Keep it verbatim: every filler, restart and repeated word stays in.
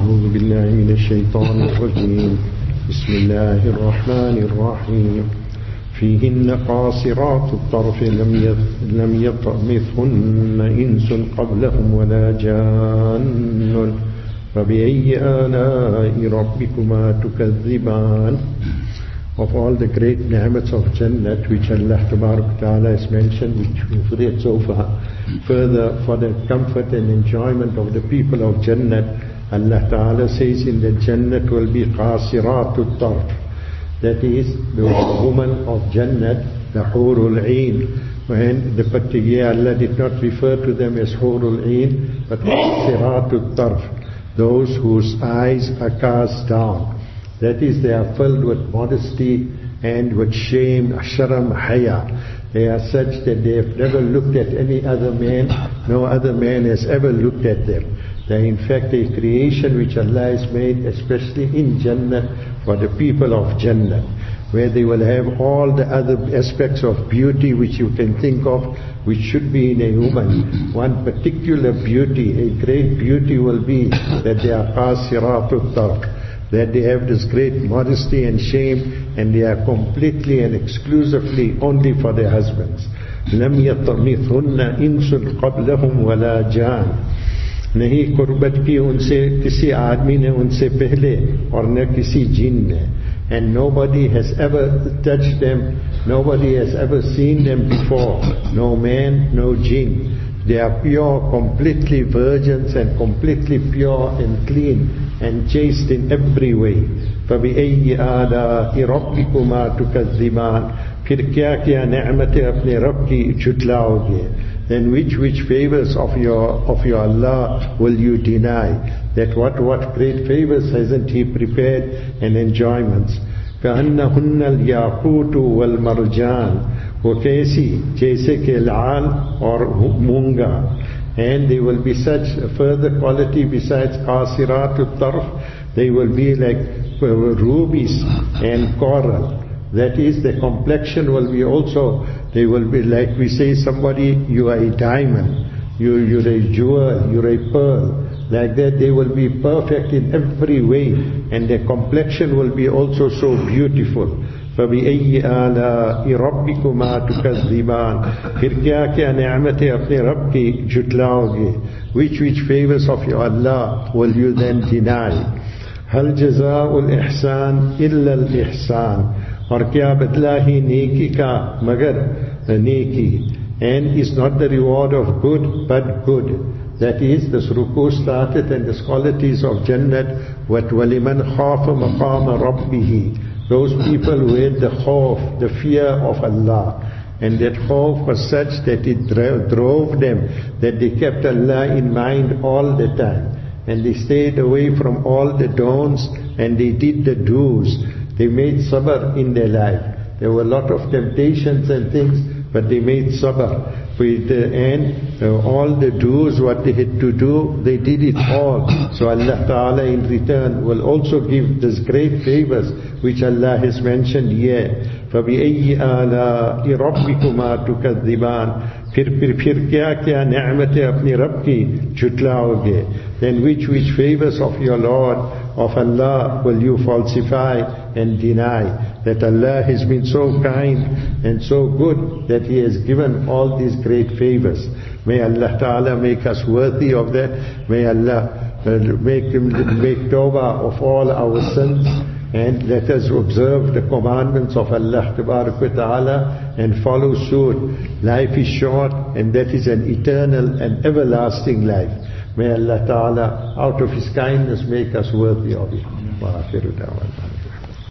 أعوذ بالله من الشيطان الرجيم بسم الله الرحمن الرحيم فيهن قاصرات الطرف لم يطمثهن إنس قبلهم ولا جان فبأي آلاء ربكما تكذبان. Of all the great ni'mats of Jannat which Allah Tabarak Ta'ala has mentioned, which we've read so far, further for the comfort and enjoyment of the people of Jannat, Allah Ta'ala says in the Jannat will be qasiratul tarf. That is, the woman of Jannat, the Hurul Ain. And the particular Allah did not refer to them as Hurul Ain, but qasiratul tarf, those whose eyes are cast down. That is, they are filled with modesty and with shame, sharam, haya. They are such that they have never looked at any other man, no other man has ever looked at them. They are in fact a creation which Allah has made, especially in Jannah, for the people of Jannah, where they will have all the other aspects of beauty which you can think of, which should be in a woman. One particular beauty, a great beauty will be that they are qasiratul tarf, that they have this great modesty and shame, and they are completely and exclusively only for their husbands. لَمْ يَطْمِثْهُنَّ إِنسٌ قَبْلَهُمْ وَلَا جَانٌ. नहीं कुर्बत की उनसे किसी आदमी ने उनसे पहले और न किसी जिन ने. And nobody has ever touched them, nobody has ever seen them before, no man, no jinn. They are pure, completely virgins and completely pure and clean and chaste in every way. فَبِأَيِّ آلَاءِ رَبِّكُمَا تُكَذِّبَانِ. फिर क्या क्या नेमतें अपने रब की झुटलाओगे? Then which which favors of your of your Allah will you deny? That what what great favors hasn't He prepared and enjoyments? كَأَنَّهُنَّ الْيَاقُوتُ وَالْمَرْجَانُ. वो कैसी जैसे के लाल और मूंगा. And they will be such a further quality besides qasiratul tarf. They will be like rubies and coral. That is, the complexion will be also, they will be like we say somebody, you are a diamond, you, you're a jewel, you're a pearl. Like that they will be perfect in every way, and their complexion will be also so beautiful. فَبِأَيِّ آلَاءِ رَبِّكُمَا تُكَذِّبَانِ. फिर क्या क्या नेमतें अपने रब की झुटलाओगे? Which which favors of your Allah will you then deny? هَلْ جَزَاءُ الْإِحْسَانِ إِلَّا الْإِحْسَانِ. और क्या बदला ही नेकी का मगर नेकी. And is not the reward of good but good. That is, the ruku started and the qualities of Jannat, what وَلِمَنْ خَافَ مَقَامَ رَبِّهِ. Those people who had the khawf, the fear of Allah. And that khawf was such that it drove them, that they kept Allah in mind all the time. And they stayed away from all the don'ts, and they did the do's. They made sabr in their life. There were a lot of temptations and things, but they made sabr. With the end, uh, all the do's, what they had to do, they did it all. So Allah Ta'ala in return will also give these great favors which Allah has mentioned here. فَبِأَيِّ آلَاءِ رَبِّكُمَا تُكَذِّبَانِ. फिर फिर फिर क्या क्या नेमतें अपने रब की झुटलाओगे? Then which which favors of your Lord, of Allah, will you falsify and deny? That Allah has been so kind and so good that He has given all these great favors. May Allah Ta'ala make us worthy of that. May Allah uh, make him make tawbah of all our sins, and let us observe the commandments of Allah Ta'ala and follow suit. Life is short, and that is an eternal and everlasting life. May Allah Ta'ala out of His kindness make us worthy of it. Wa akhiru da'wana.